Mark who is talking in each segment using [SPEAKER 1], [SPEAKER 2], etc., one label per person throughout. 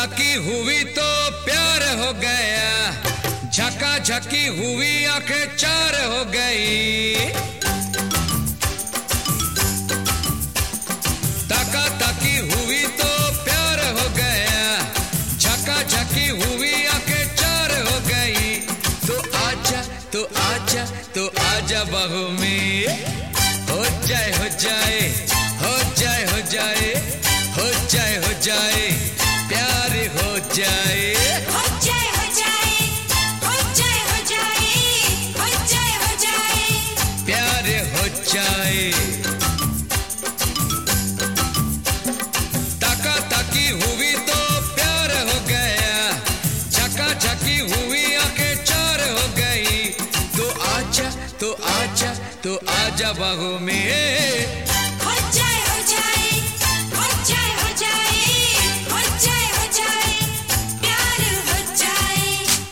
[SPEAKER 1] ताकी हुई तो प्यार हो गया, झका झकी हुई आंखें चार हो गई। ताका ताकी हुई तो प्यार हो गया, झका झकी हुई आंखें चार हो गई। तो आजा तो आजा तो आजा बाहों में, हो जाए हो जाए हो जाए हो जाए हो जाए हो जाए प्यार हो जाए,
[SPEAKER 2] हो जाए हो जाए हो जाए हो जाए हो जाए हो जाए
[SPEAKER 1] प्यार हो जाए। ताका ताकी हुई तो प्यार हो गया, झका झकी हुई आंखें चार हो गई। तो आजा तो आजा तो आजा बाहों में,
[SPEAKER 2] हो जाए हो जाए हो जाए हो जाए हो जाए हो जाए प्यार हो जाए।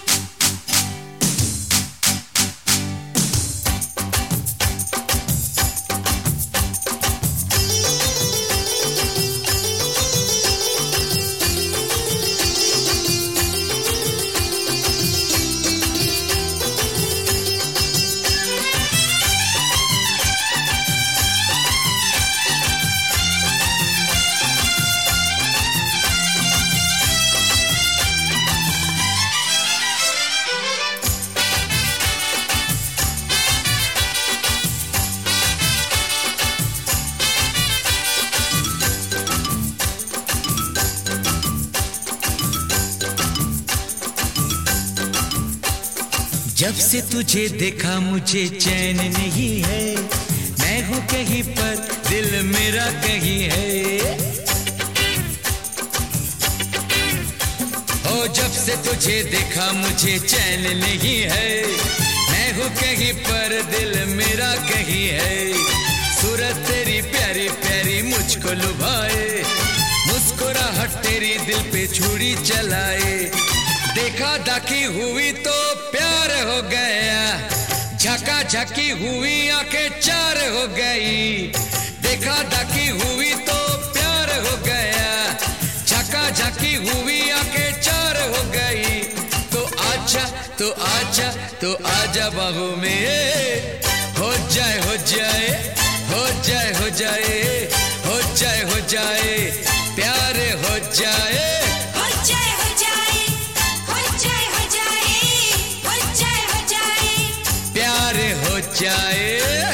[SPEAKER 1] जब से तुझे देखा मुझे चैन नहीं है, मैं हूँ कहीं पर दिल मेरा कहीं है। ओ जब से तुझे देखा मुझे चैन नहीं है, मैं हूँ कहीं पर दिल मेरा कहीं है। सूरत तेरी प्यारी प्यारी मुझको लुभाए, मुस्कुराहट तेरी दिल पे छुरी चलाए। देखा दाखी हुई तो प्यार हो गया, झका झकी हुई आंखें चार हो गई। देखा दाखी हुई तो प्यार हो गया, झका झकी हुई आंखें चार हो गई। तो आजा तो आजा तो आजा बाहों में, हो जाए हो जाए हो जाए हो जाए हो जाए हो जाए प्यार हो जाए,
[SPEAKER 2] हो जाए हो जाए हो जाए हो जाए हो जाए हो जाए
[SPEAKER 1] प्यार हो जाए।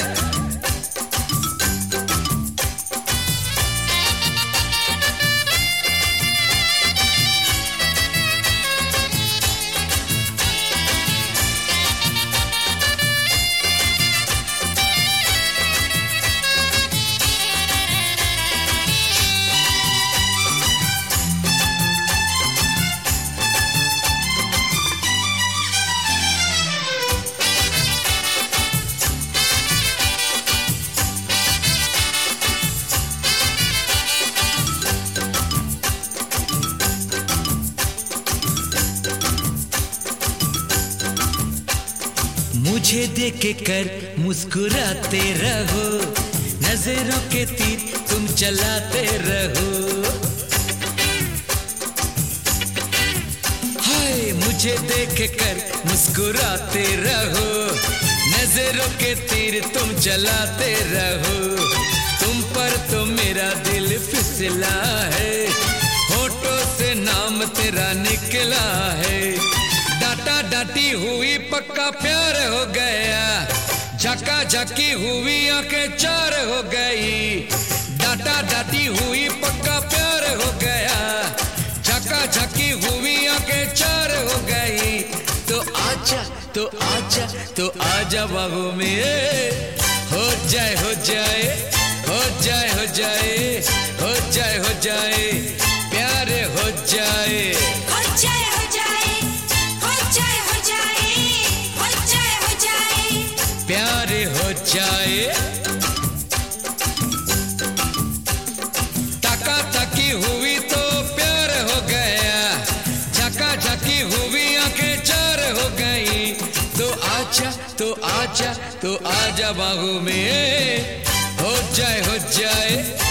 [SPEAKER 1] मुझे देख कर मुस्कुराते रहो, नजरों के तीर तुम चलाते रहो। हाय मुझे देख कर मुस्कुराते रहो, नजरों के तीर तुम चलाते रहो। तुम पर तो मेरा दिल फिसला है, होठों से नाम तेरा निकला है। डांटा डांटी हुई पक्का प्यार हो गया, झका झकी हुई आंखें चार हो गई। डांटा डांटी हुई पक्का प्यार हो गया, झका झकी हुई आंखें चार हो गई। तो आजा तो आजा तो आजा बाहों में, हो जाए हो जाए हो जाए हो जाए हो जाए हो जाए प्यार हो जाए,
[SPEAKER 2] हो जाए हो जाए हो जाए हो जाए हो जाए हो जाए
[SPEAKER 1] प्यार हो जाए। ताका ताकी हुई तो प्यार हो गया, झका झकी हुई आंखें चार हो गई। तो आजा तो आजा बाहों में, हो जाए हो जाए